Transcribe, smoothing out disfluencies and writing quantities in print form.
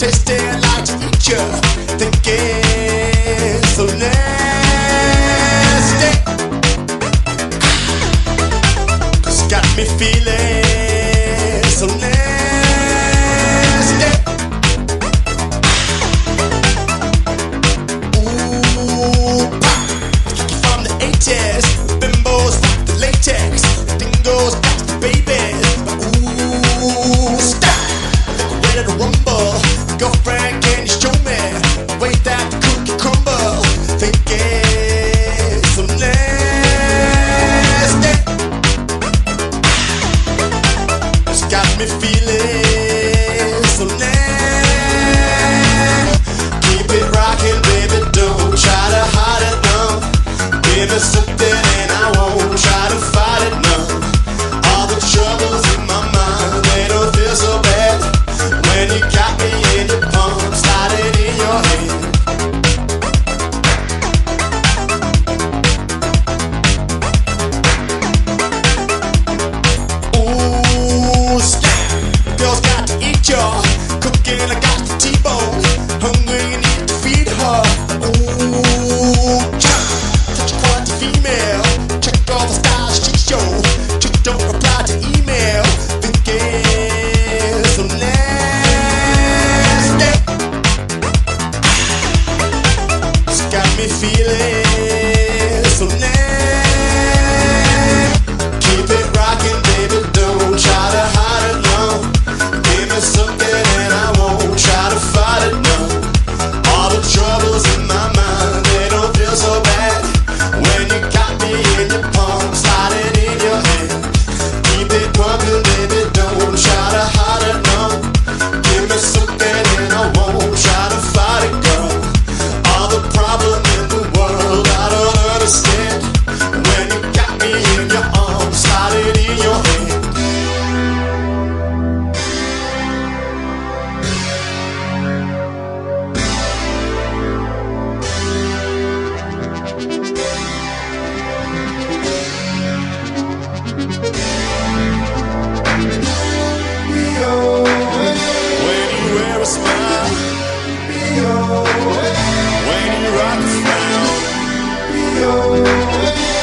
tasting like to eat you, thinking so nasty. It's got me feeling so nasty. Ooh, pop, kicking from the 80s, bimbos like the latex, dingoes got the babies. Ooh, stop, look ready to rumble. Girlfriend, can you show me the way that the cookie crumble? Thinking so nasty. It's got me feeling so nasty. Keep it rocking, baby, don't try to hide it, no. Give me something and I won't try to fight it, no. All the troubles in my mind, they don't feel so bad when you got me in your palm, sliding in your hand. Ooh, snap, girl's got to eat ya. Cooking, I got the T-bone. Hungry, you need to feed her. Ooh, chop, such a quality female. Check all the styles she show. Just don't reply to email. Thinking so nasty. It's got me feeling so nasty. Keep it rocking, baby, don't try to hide it, no. Give me something and I won't try to fight it, no. All the troubles in my mind, they don't feel so bad when you got me in your palm, sliding in your hand. Keep it pumping, baby, don't try to hide it, no. Give me something and I won't try to fight it, girl. All the problem in the world I don't understand when you got me in your arms, sliding in your hand. When you wear a smile, when you rock the frown,